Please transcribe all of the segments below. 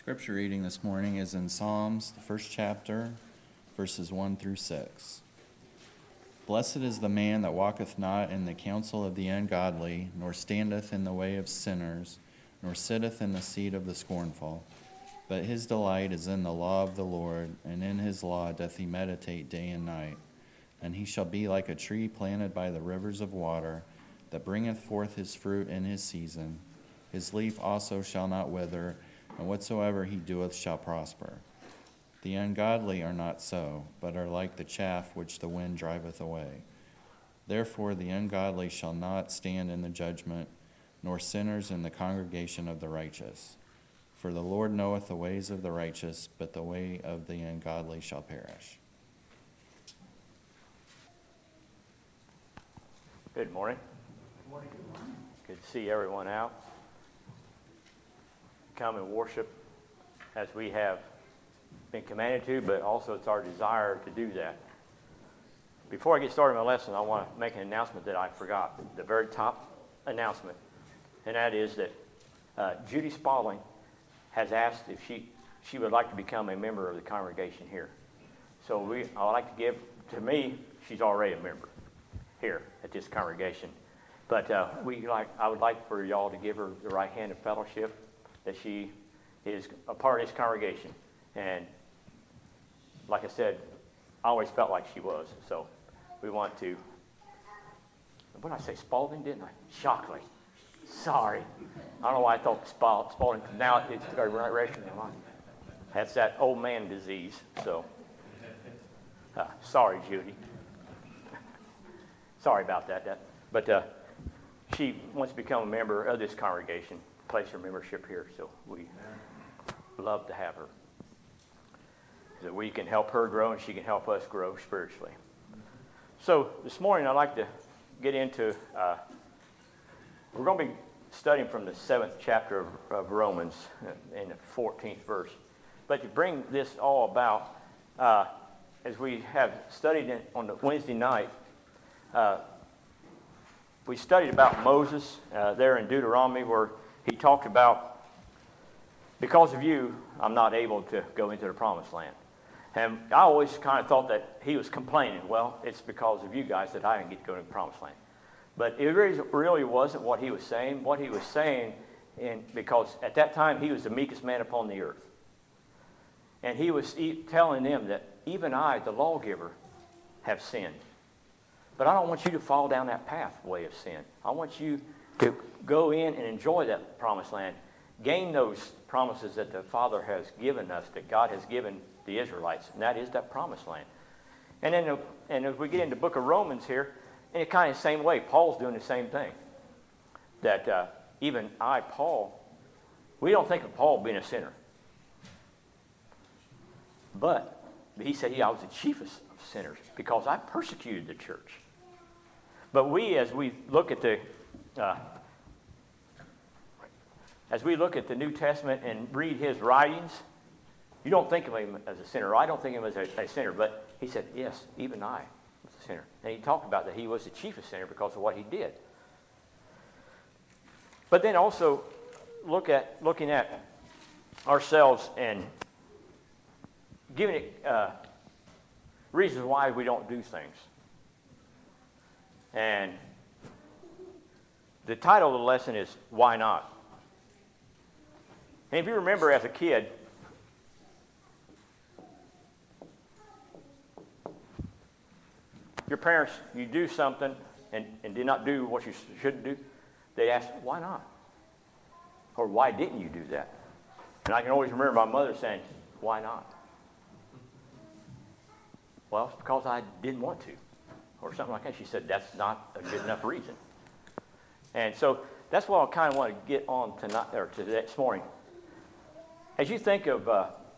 Scripture reading this morning is in Psalms, the first chapter, verses 1 through 6. Blessed is the man that walketh not in the counsel of the ungodly, nor standeth in the way of sinners, nor sitteth in the seat of the scornful. But his delight is in the law of the Lord, and in his law doth he meditate day and night. And he shall be like a tree planted by the rivers of water, that bringeth forth his fruit in his season. His leaf also shall not wither, and whatsoever he doeth shall prosper. The ungodly are not so, but are like the chaff which the wind driveth away. Therefore the ungodly shall not stand in the judgment, nor sinners in the congregation of the righteous. For the Lord knoweth the ways of the righteous, but the way of the ungodly shall perish. Good morning. Good morning. Good morning. Good to see everyone out. Come and worship as we have been commanded to, but also it's our desire to do that. Before I get started on my lesson, I want to make an announcement that I forgot, the very top announcement, and that is that Judy Spalding has asked if she would like to become a member of the congregation here. So I would like to give, to me, she's already a member here at this congregation. But I would like for y'all to give her the right hand of fellowship, that she is a part of this congregation. And like I said, I always felt like she was. So we want to, what did I say, Spalding, didn't I? Shockley. Sorry. I don't know why I thought Spalding. Now it's raising my mind. That's that old man disease. So, sorry, Judy. Sorry about that. But she wants to become a member of this congregation, place her membership here. So we love to have her, so we can help her grow and she can help us grow spiritually. So this morning I'd like to get into, we're going to be studying from the 7th chapter of Romans in the 14th verse. But to bring this all about, as we have studied it on the Wednesday night, we studied about Moses there in Deuteronomy, where he talked about, because of you, I'm not able to go into the promised land. And I always kind of thought that he was complaining, well, it's because of you guys that I didn't get to go to the promised land. But it really wasn't what he was saying. What he was saying, because at that time he was the meekest man upon the earth. And he was telling them that even I, the lawgiver, have sinned. But I don't want you to fall down that pathway of sin. I want you to go in and enjoy that promised land. Gain those promises that the Father has given us, that God has given the Israelites, and that is that promised land. And then, as we get into the book of Romans here, in a kind of the same way, Paul's doing the same thing. That even I, Paul, we don't think of Paul being a sinner. But he said, I was the chiefest of sinners because I persecuted the church. But as we look at the New Testament and read his writings, you don't think of him as a sinner. I don't think of him as a sinner. But he said, yes, even I was a sinner. And he talked about that he was the chiefest sinner because of what he did. But then also looking at ourselves and giving it reasons why we don't do things. And the title of the lesson is, Why Not? And if you remember as a kid, your parents, you do something and did not do what you should do, they ask, why not? Or why didn't you do that? And I can always remember my mother saying, why not? Well, it's because I didn't want to. Or something like that. She said, that's not a good enough reason. And so that's what I kind of want to get on tonight, or to this morning. As you think of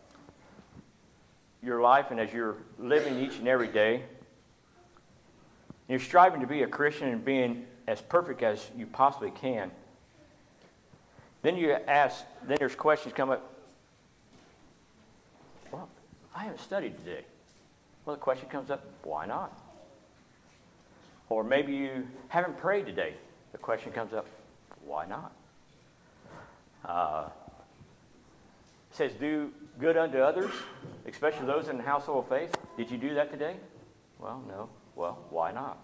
your life and as you're living each and every day, you're striving to be a Christian and being as perfect as you possibly can. Then there's questions come up. Well, I haven't studied today. Well, the question comes up, why not? Or maybe you haven't prayed today. The question comes up, why not? says, do good unto others, especially those in the household of faith. Did you do that today? Well, no. Well, why not?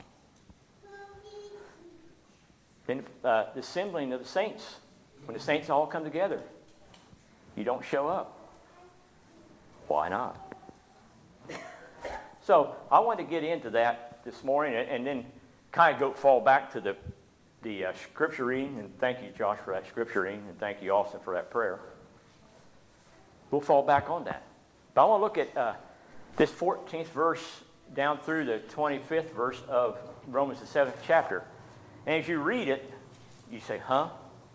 Then the assembling of the saints. When the saints all come together, you don't show up. Why not? So I want to get into that this morning and then kind of fall back to the scripture reading. And thank you, Josh, for that scripture reading. And thank you, Austin, for that prayer. We'll fall back on that. But I want to look at this 14th verse down through the 25th verse of Romans, the 7th chapter. And as you read it, you say, huh?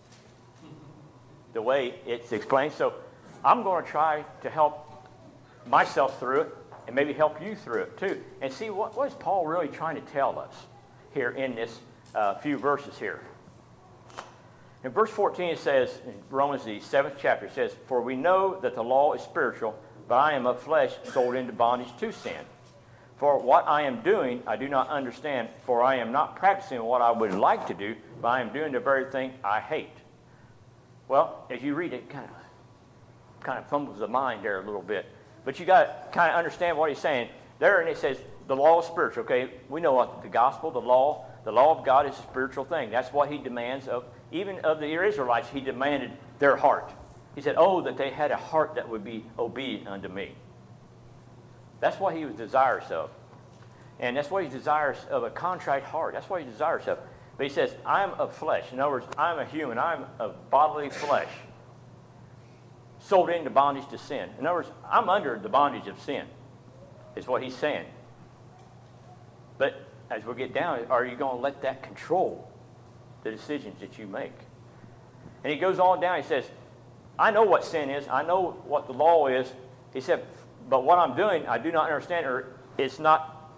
The way it's explained. So I'm going to try to help myself through it and maybe help you through it too. And see what is Paul really trying to tell us here in this few verses here. In verse 14 it says, in Romans the 7th chapter, it says, for we know that the law is spiritual, but I am of flesh, sold into bondage to sin. For what I am doing, I do not understand, for I am not practicing what I would like to do, but I am doing the very thing I hate. Well, as you read it, kind of fumbles the mind there a little bit. But you got to kind of understand what he's saying. There, and it says, the law is spiritual. Okay, we know what the gospel, the law of God is a spiritual thing. That's what he demands of, even of the Israelites. He demanded their heart. He said, oh, that they had a heart that would be obedient unto me. That's what he was desirous of. And that's what he desires of, a contrite heart. That's what he desires of. But he says, I'm of flesh. In other words, I'm a human. I'm of bodily flesh. Sold into bondage to sin. In other words, I'm under the bondage of sin, is what he's saying. But as we get down, are you going to let that control the decisions that you make? And he goes on down, he says, I know what sin is. I know what the law is. He said, but what I'm doing, I do not understand, or it's not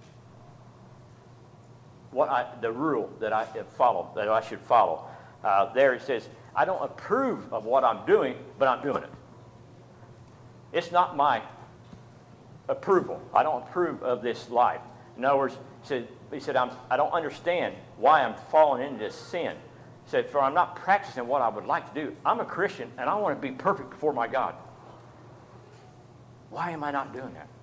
the rule that I follow, that I should follow. There it says, I don't approve of what I'm doing, but I'm doing it. It's not my approval. I don't approve of this life. In other words, he said, I don't understand why I'm falling into this sin. He said, for I'm not practicing what I would like to do. I'm a Christian, and I want to be perfect before my God. Why am I not doing that?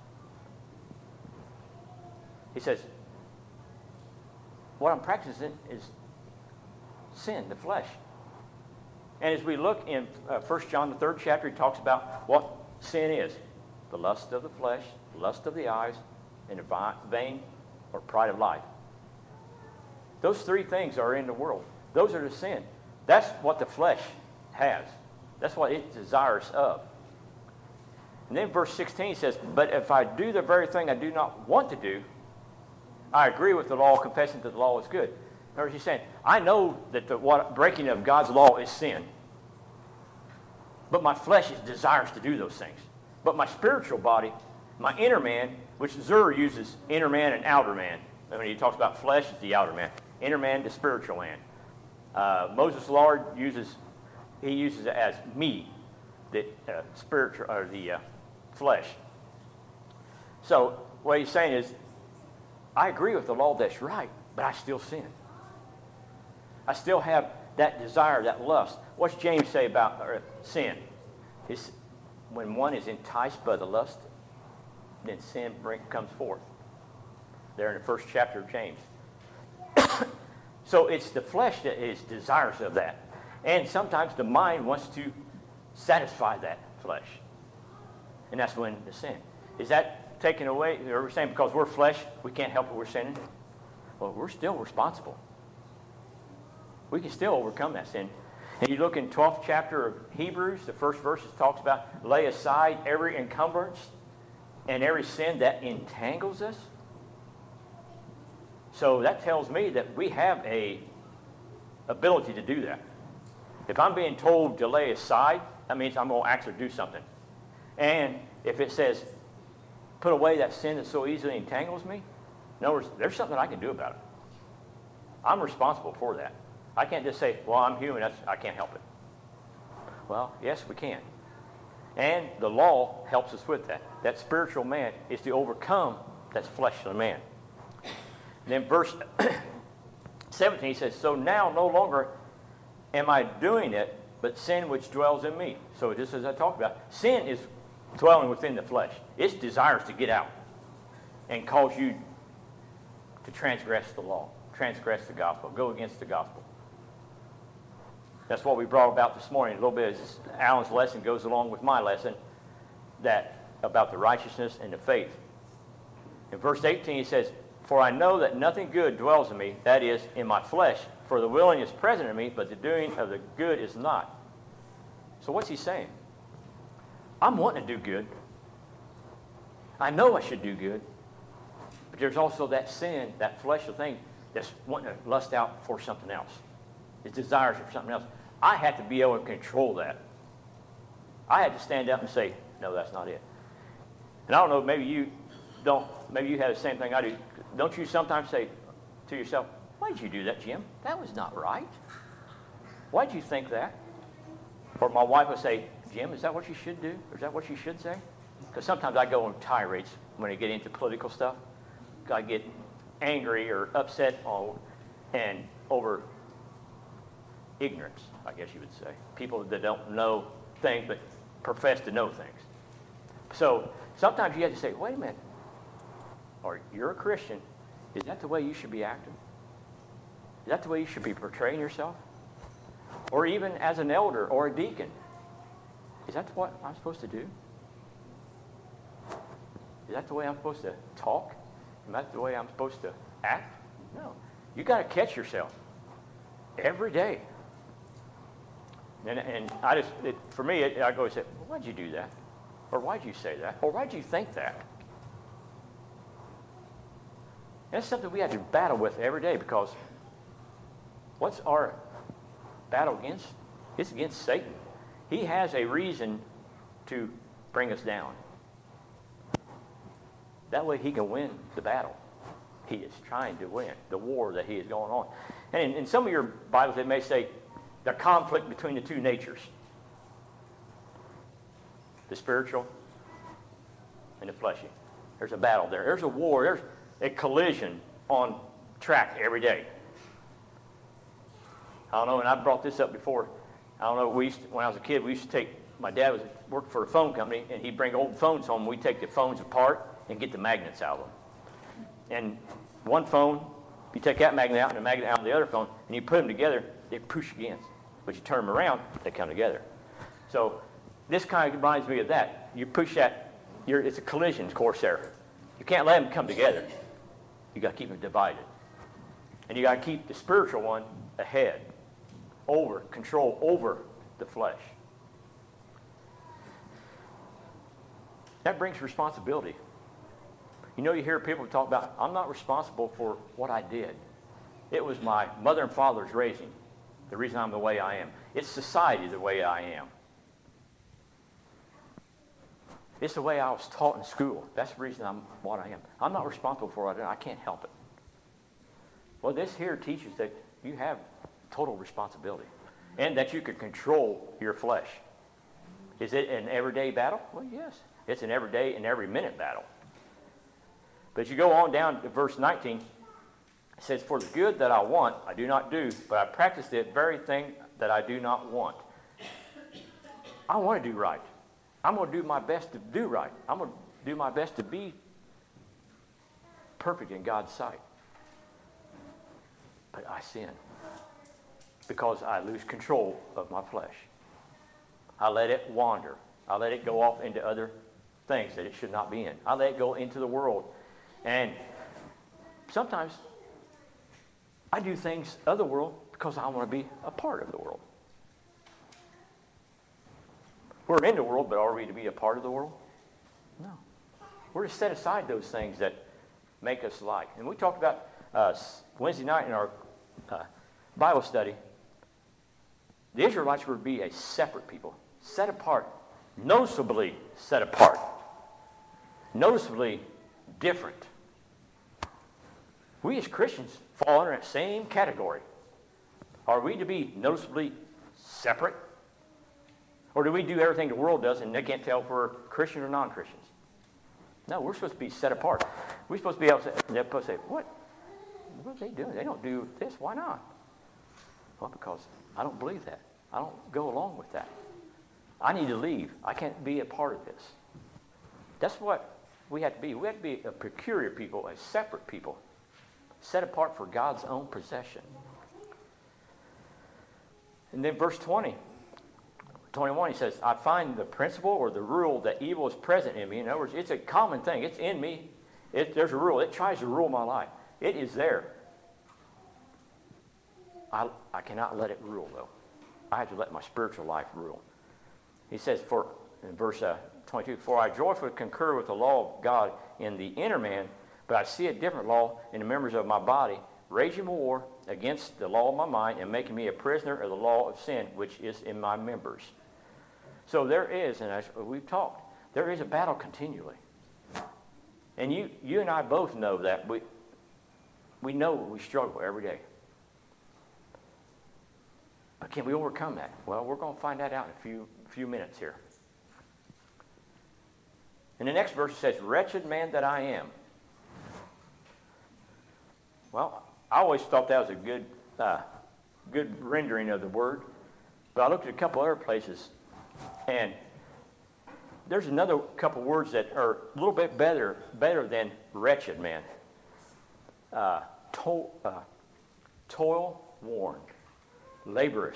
He says, what I'm practicing is sin, the flesh. And as we look in 1 John, the 3rd chapter, he talks about what sin is. The lust of the flesh, the lust of the eyes, and the vain or pride of life. Those three things are in the world. Those are the sin. That's what the flesh has. That's what it desires of. And then verse 16 says, but if I do the very thing I do not want to do, I agree with the law, confessing that the law is good. In other words, he's saying, I know that the breaking of God's law is sin. But my flesh desires to do those things. But my spiritual body, my inner man, which Zur uses inner man and outer man. When he talks about flesh, it's the outer man. Inner man, the spiritual man. Moses Lord uses it as me, the spiritual, or the flesh. So what he's saying is, I agree with the law that's right, but I still sin. I still have that desire, that lust. What's James say about sin? When one is enticed by the lust, then sin comes forth. There in the 1st chapter of James. So it's the flesh that is desirous of that. And sometimes the mind wants to satisfy that flesh. And that's when the sin. Is that taken away? Or we're saying because we're flesh, we can't help it, we're sinning? Well, we're still responsible. We can still overcome that sin. And you look in 12th chapter of Hebrews, the first verse talks about lay aside every encumbrance and every sin that entangles us. So that tells me that we have a ability to do that. If I'm being told to lay aside, that means I'm going to actually do something. And if it says, put away that sin that so easily entangles me, in other words, there's something I can do about it. I'm responsible for that. I can't just say, well, I'm human, I can't help it. Well, yes, we can. And the law helps us with that. That spiritual man is to overcome that fleshly man. And then verse 17 says, so now no longer am I doing it but sin which dwells in me. So just as I talked about, sin is dwelling within the flesh. It desires to get out and cause you to transgress the law, transgress the gospel, go against the gospel. That's what we brought about this morning. A little bit as Alan's lesson goes along with my lesson, that about the righteousness and the faith. In verse 18 he says, "For I know that nothing good dwells in me, that is, in my flesh. For the willing is present in me, but the doing of the good is not." So what's he saying? I'm wanting to do good. I know I should do good. But there's also that sin, that fleshly thing that's wanting to lust out for something else. It desires for something else. I have to be able to control that. I had to stand up and say, no, that's not it. And I don't know, maybe you don't, maybe you have the same thing I do. Don't you sometimes say to yourself, why did you do that, Jim? That was not right. Why did you think that? Or my wife would say, Jim, is that what you should do? Or is that what you should say? Because sometimes I go on tirades when I get into political stuff. I get angry or upset over ignorance, I guess you would say. People that don't know things but profess to know things. So sometimes you have to say, wait a minute. Or you're a Christian. Is that the way you should be acting? Is that the way you should be portraying yourself? Or even as an elder or a deacon. Is that what I'm supposed to do? Is that the way I'm supposed to talk? Is that the way I'm supposed to act? No. You got to catch yourself every day. And I just, for me, I go and say, well, why'd you do that? Or why'd you say that? Or why'd you think that? And that's something we have to battle with every day, because what's our battle against? It's against Satan. He has a reason to bring us down. That way he can win the battle. He is trying to win the war that he is going on. And in some of your Bibles, it may say the conflict between the two natures. The spiritual and the fleshy. There's a battle there. There's a war. There's a collision on track every day. I don't know, and I've brought this up before. I don't know, when I was a kid, we used to take, my dad worked for a phone company, and he'd bring old phones home. We'd take the phones apart and get the magnets out of them. And one phone, you take that magnet out and the magnet out of the other phone, and you put them together, they push against. But you turn them around, they come together. So this kind of reminds me of that. You push that, it's a collision course there. You can't let them come together. You got to keep them divided. And you got to keep the spiritual one ahead, control over the flesh. That brings responsibility. You know, you hear people talk about, I'm not responsible for what I did. It was my mother and father's raising, the reason I'm the way I am. It's society the way I am. It's the way I was taught in school. That's the reason I'm what I am. I'm not responsible for what I did. I can't help it. Well, this here teaches that you have total responsibility and that you can control your flesh. Is it an everyday battle? Well, yes. It's an everyday and every minute battle. But as you go on down to verse 19, it says, "For the good that I want, I do not do, but I practice the very thing that I do not want." I want to do right. I'm going to do my best to do right. I'm going to do my best to be perfect in God's sight. But I sin because I lose control of my flesh. I let it wander. I let it go off into other things that it should not be in. I let it go into the world. And sometimes I do things of the world because I want to be a part of the world. We're in the world, but are we to be a part of the world? No. We're to set aside those things that make us like. And we talked about Wednesday night in our Bible study. The Israelites were to be a separate people, set apart, noticeably set apart, noticeably different. We as Christians fall under that same category. Are we to be noticeably separate? Or do we do everything the world does and they can't tell if we're Christian or non-Christians? No, we're supposed to be set apart. We're supposed to be able to say, what are they doing? They don't do this. Why not? Well, because I don't believe that. I don't go along with that. I need to leave. I can't be a part of this. That's what we have to be. We have to be a peculiar people, a separate people, set apart for God's own possession. And then verse 21, he says, I find the principle or the rule that evil is present in me. In other words, it's a common thing. It's in me. There's a rule. It tries to rule my life. It is there. I cannot let it rule, though. I have to let my spiritual life rule. He says, in verse 22, for I joyfully concur with the law of God in the inner man, but I see a different law in the members of my body, raging war against the law of my mind and making me a prisoner of the law of sin, which is in my members. So there is, and as we've talked, there is a battle continually. And you and I both know that. We know we struggle every day. But can we overcome that? Well, we're going to find that out in a few minutes here. In the next verse it says, wretched man that I am. Well, I always thought that was a good rendering of the word. But I looked at a couple other places, and there's another couple words that are a little bit better than wretched man. Toil worn, laborious.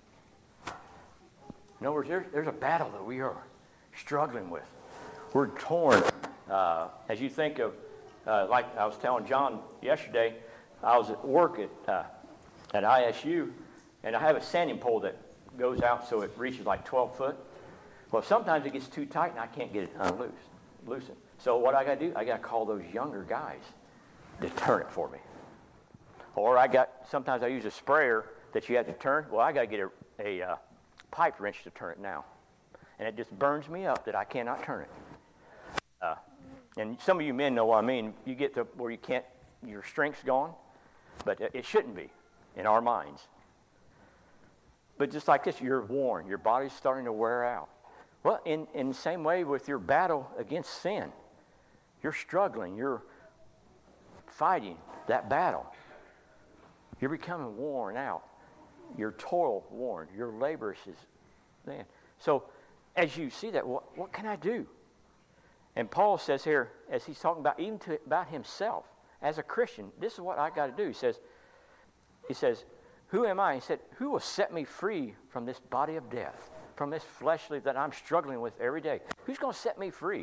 In other words, there's a battle that we are struggling with. We're torn. As you think of, like I was telling John yesterday, I was at work at ISU, and I have a sanding pole that goes out so it reaches like 12 foot. Well, sometimes it gets too tight and I can't get it loosened. So what I got to do, I got to call those younger guys to turn it for me. Or sometimes I use a sprayer that you have to turn. Well, I got to get a pipe wrench to turn it now. And it just burns me up that I cannot turn it. And some of you men know what I mean. You get to where your strength's gone, but it shouldn't be in our minds. But just like this, you're worn. Your body's starting to wear out. Well, in the same way with your battle against sin, you're struggling. You're fighting that battle. You're becoming worn out. Your toil worn. Your labor is, man. So as you see that, what can I do? And Paul says here, as he's talking about about himself as a Christian, this is what I got to do. He says, who am I? He said, who will set me free from this body of death, from this fleshly that I'm struggling with every day? Who's going to set me free?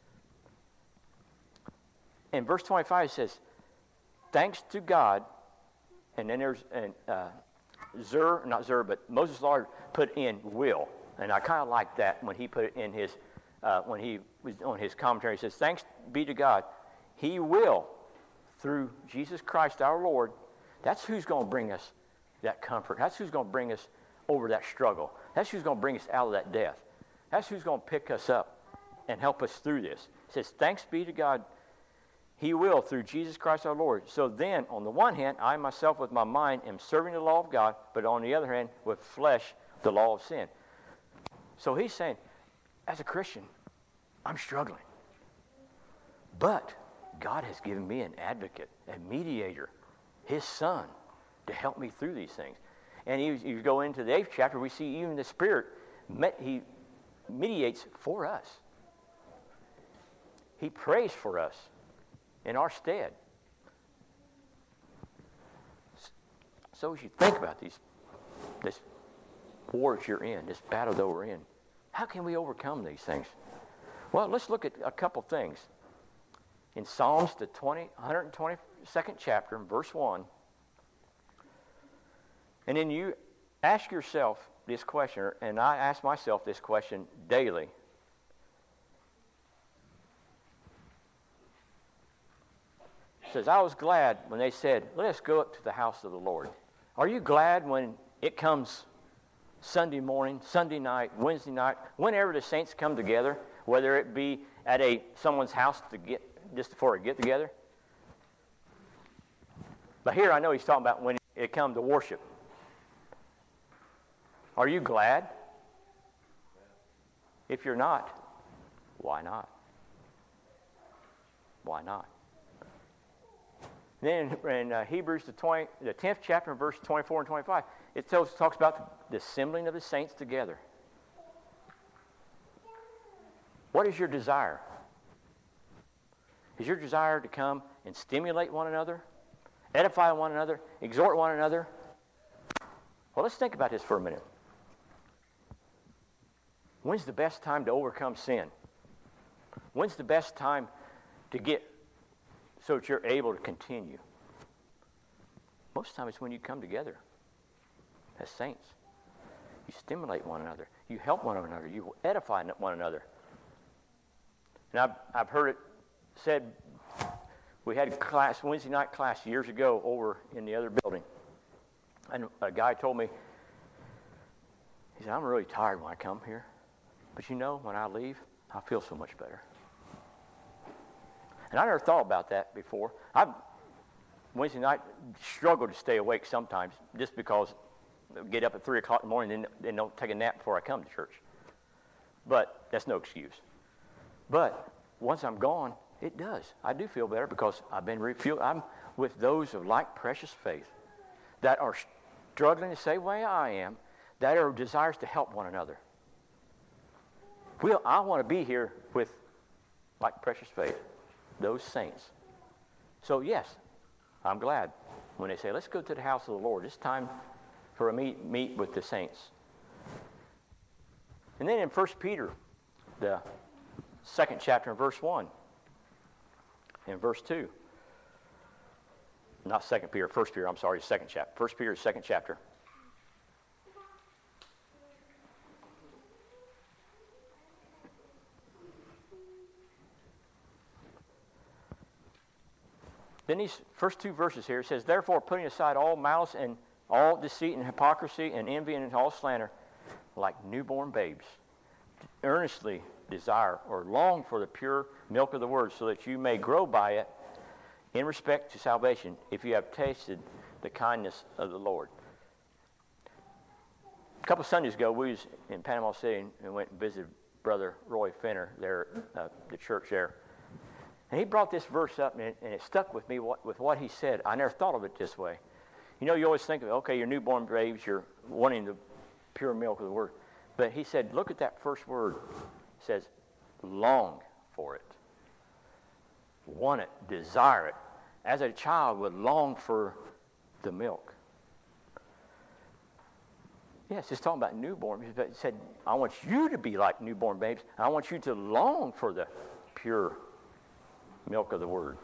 In verse 25 it says, thanks to God, and then there's Moses' Lord put in will. And I kind of like that when he put it in his, when he was on his commentary. He says, thanks be to God, he will, through Jesus Christ our Lord. That's who's going to bring us that comfort. That's who's going to bring us over that struggle. That's who's going to bring us out of that death. That's who's going to pick us up and help us through this. It says, thanks be to God, he will, through Jesus Christ our Lord. So then, on the one hand, I myself with my mind am serving the law of God, but on the other hand, with flesh, the law of sin. So he's saying, as a Christian, I'm struggling. But God has given me an advocate, a mediator, his son, to help me through these things. And you go into the 8th chapter, we see even the Spirit, he mediates for us. He prays for us in our stead. So as you think about this war that you're in, this battle that we're in, how can we overcome these things? Well, let's look at a couple things. In Psalms, the 122nd chapter, verse 1, and then you ask yourself this question, and I ask myself this question daily. It says, I was glad when they said, let us go up to the house of the Lord. Are you glad when it comes Sunday morning, Sunday night, Wednesday night, whenever the saints come together, whether it be at someone's house just for a get-together? But here I know he's talking about when it comes to worship. Are you glad? If you're not, why not? Why not? Then in Hebrews, the 10th chapter, verse 24 and 25, It talks about the assembling of the saints together. What is your desire? Is your desire to come and stimulate one another, edify one another, exhort one another? Well, let's think about this for a minute. When's the best time to overcome sin? When's the best time to get so that you're able to continue? Most of the time it's when you come together as saints. You stimulate one another. You help one another. You edify one another. And I've heard it said, we had a class, Wednesday night class years ago over in the other building. And a guy told me, he said, I'm really tired when I come here. But you know, when I leave, I feel so much better. And I never thought about that before. Wednesday night struggled to stay awake sometimes just because I get up at 3 o'clock in the morning and don't take a nap before I come to church. But that's no excuse. But once I'm gone, it does. I do feel better because I've been refueled. I'm with those of like precious faith that are struggling the same way I am, that are desires to help one another. I want to be here with like precious faith, those saints. So yes, I'm glad when they say, let's go to the house of the Lord. It's time for a meet with the saints. And then in 1 Peter, the 2nd chapter, in verse 1, and verse 2. Not 2 Peter, 1 Peter, I'm sorry, 2nd chapter. 1 Peter, 2nd chapter. Then these first two verses here, it says, therefore, putting aside all malice and all deceit and hypocrisy and envy and all slander, like newborn babes, earnestly desire or long for the pure milk of the word, so that you may grow by it in respect to salvation, if you have tasted the kindness of the Lord. A couple Sundays ago, we was in Panama City and went and visited Brother Roy Finner there at the church there. And he brought this verse up, and it stuck with me with what he said. I never thought of it this way. You know, you always think of, okay, you're newborn babes, you're wanting the pure milk of the word. But he said, look at that first word. It says, long for it. Want it, desire it. As a child would long for the milk. Yes, it's talking about newborn. But it said, I want you to be like newborn babes. I want you to long for the pure milk of the word.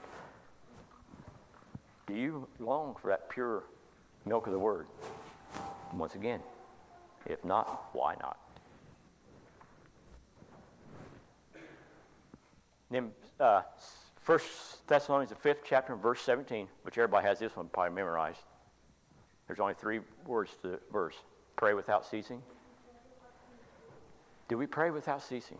Do you long for that pure milk of the word? Once again, if not, why not? Then 1 Thessalonians, the 5th chapter, verse 17, which everybody has this one probably memorized. There's only 3 words to the verse. Pray without ceasing. Do we pray without ceasing?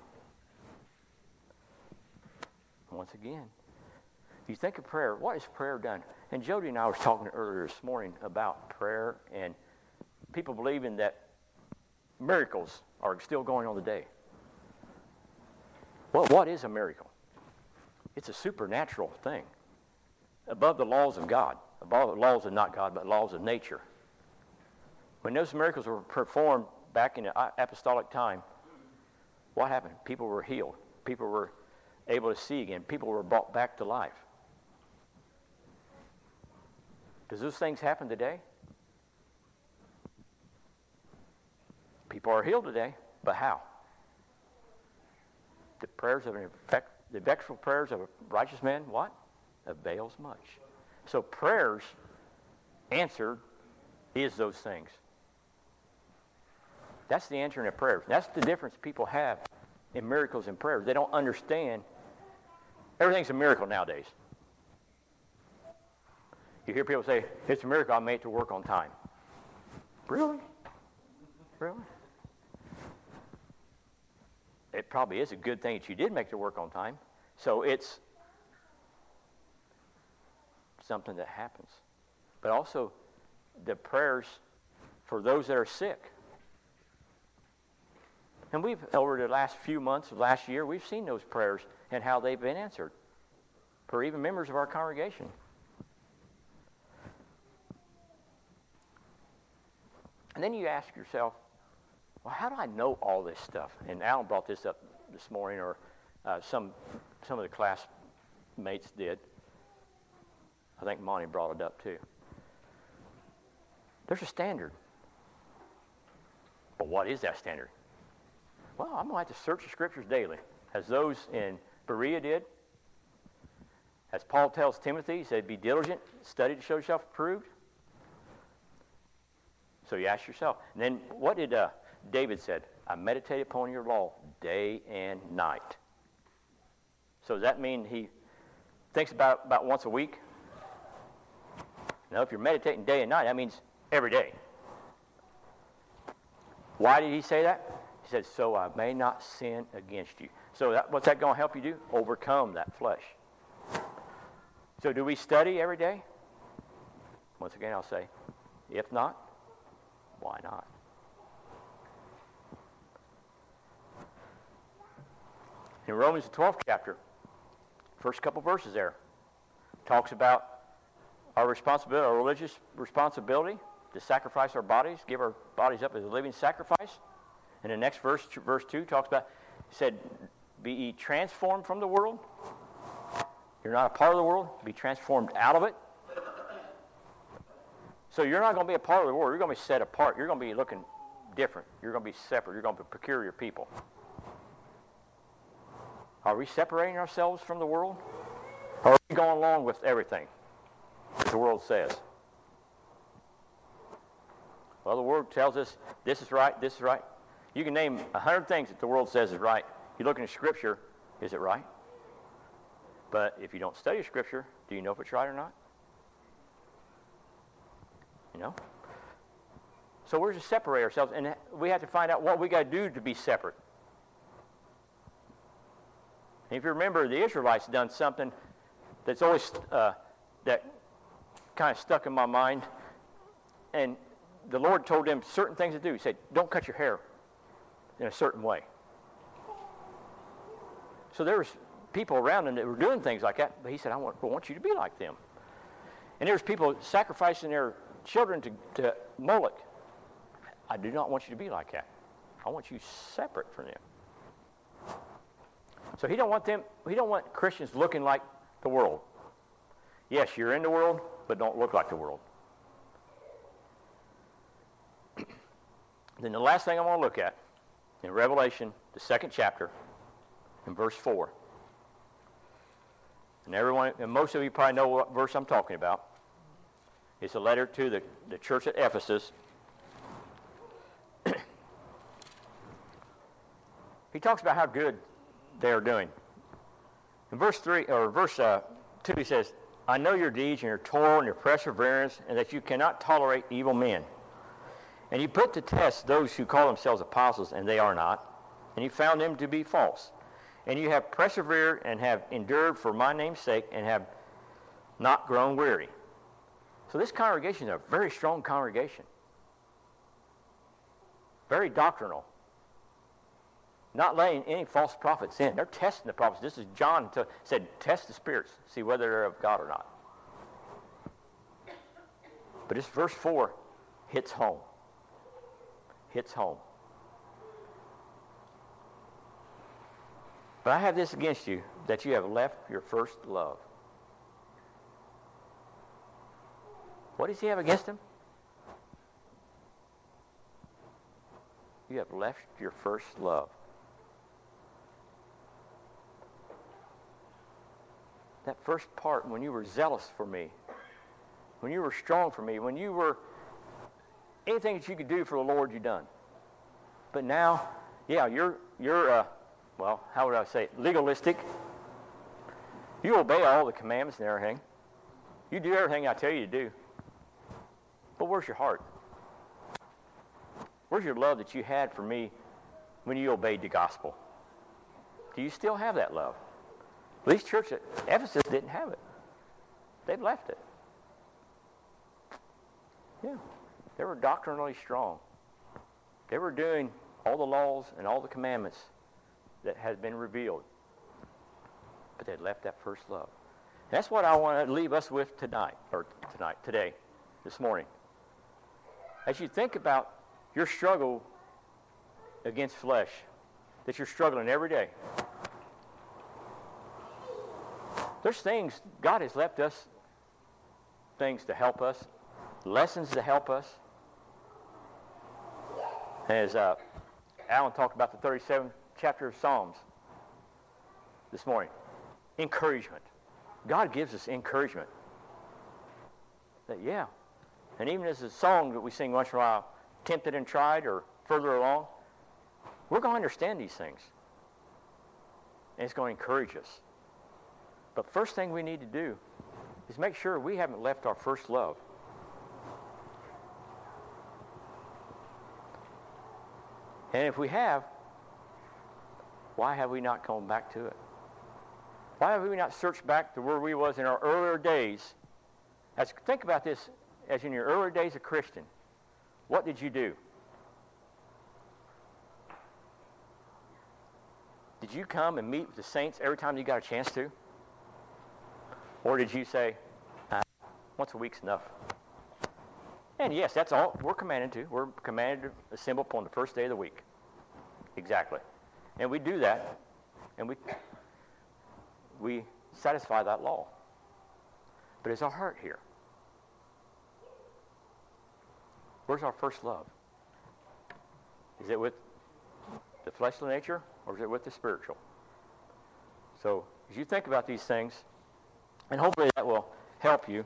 Once again, if you think of prayer, what has prayer done? And Jody and I were talking earlier this morning about prayer and people believing that miracles are still going on today. Well, what is a miracle? It's a supernatural thing. Above the laws of God. Above the laws of not God, but laws of nature. When those miracles were performed back in the apostolic time, what happened? People were healed. People were able to see again. People were brought back to life. Does those things happen today? People are healed today, but how? The prayers of the effectual prayers of a righteous man, what? Avails much. So prayers answered is those things. That's the answering of prayers. That's the difference people have in miracles and prayers. They don't understand. Everything's a miracle nowadays. You hear people say, it's a miracle I made it to work on time. Really? Really? It probably is a good thing that you did make it to work on time. So it's something that happens. But also the prayers for those that are sick. And we've, over the last few months of last year, we've seen those prayers and how they've been answered for even members of our congregation. And then you ask yourself, well, how do I know all this stuff? And Alan brought this up this morning, or some of the classmates did. I think Monty brought it up too. There's a standard. But what is that standard? Well, I'm going to have to search the Scriptures daily, as those in Berea did. As Paul tells Timothy, he said, be diligent, study to show yourself approved. So you ask yourself. And then what did David said? I meditate upon your law day and night. So does that mean he thinks about once a week? No, if you're meditating day and night, that means every day. Why did he say that? He said, so I may not sin against you. So what's that going to help you do? Overcome that flesh. So do we study every day? Once again, I'll say, if not, why not? In Romans, the 12th chapter, first couple verses there, talks about our responsibility, our religious responsibility to sacrifice our bodies, give our bodies up as a living sacrifice. And the next verse 2, talks about, said, be ye transformed from the world. You're not a part of the world. Be transformed out of it. So you're not going to be a part of the world. You're going to be set apart. You're going to be looking different. You're going to be separate. You're going to be peculiar people. Are we separating ourselves from the world? Or are we going along with everything that the world says? Well, the Word tells us this is right, this is right. You can name 100 things that the world says is right. You look in Scripture, is it right? But if you don't study Scripture, do you know if it's right or not? You know? So we're to separate ourselves, and we have to find out what we got to do to be separate. And if you remember, the Israelites done something that's always that kind of stuck in my mind, and the Lord told them certain things to do. He said, don't cut your hair in a certain way. So there was people around them that were doing things like that, but he said, I want you to be like them. And there was people sacrificing their children to Moloch. I do not want you to be like that. I want you separate from them. So he don't want Christians looking like the world. Yes, you're in the world, but don't look like the world. Then the last thing I want to look at, in Revelation, the 2nd chapter, in verse 4. And most of you probably know what verse I'm talking about. It's a letter to the church at Ephesus. He talks about how good they are doing. In verse 2, he says, I know your deeds and your toil and your perseverance, and that you cannot tolerate evil men. And you put to test those who call themselves apostles, and they are not, and you found them to be false. And you have persevered and have endured for my name's sake, and have not grown weary. So this congregation is a very strong congregation. Very doctrinal. Not letting any false prophets in. They're testing the prophets. This is John said, test the spirits, see whether they're of God or not. But this verse 4 hits home. Hits home. But I have this against you, that you have left your first love. What does he have against him? You have left your first love. That first part, when you were zealous for me, when you were strong for me, when you were anything that you could do for the Lord, you done. But now, yeah, you're well, how would I say it? Legalistic. You obey all the commandments and everything. You do everything I tell you to do. But where's your heart? Where's your love that you had for me when you obeyed the gospel? Do you still have that love? Well, these churches at Ephesus didn't have it. They've left it. Yeah. They were doctrinally strong. They were doing all the laws and all the commandments that had been revealed. But they'd left that first love. That's what I want to leave us with today, this morning. As you think about your struggle against flesh, that you're struggling every day. There's things, God has left us things to help us, lessons to help us. As Alan talked about the 37th chapter of Psalms this morning, encouragement. God gives us encouragement. That, yeah. And even as a song that we sing once in a while, tempted and tried or further along, we're going to understand these things. And it's going to encourage us. But first thing we need to do is make sure we haven't left our first love. And if we have, why have we not come back to it? Why have we not searched back to where we was in our earlier days? Think about this, as in your earlier days of Christian. What did you do? Did you come and meet with the saints every time you got a chance to? Or did you say, once a week's enough? And yes, that's all we're commanded to. We're commanded to assemble upon the first day of the week. Exactly. And we do that, and we satisfy that law. But is our heart here? Where's our first love? Is it with the fleshly nature, or is it with the spiritual? So, as you think about these things, and hopefully that will help you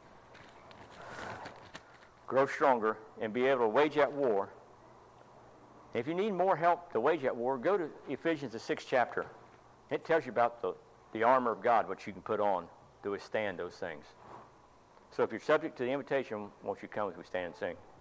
grow stronger and be able to wage that war. If you need more help to wage that war, go to Ephesians, the 6th chapter. It tells you about the armor of God, what you can put on to withstand those things. So if you're subject to the invitation, won't you come as we stand and sing?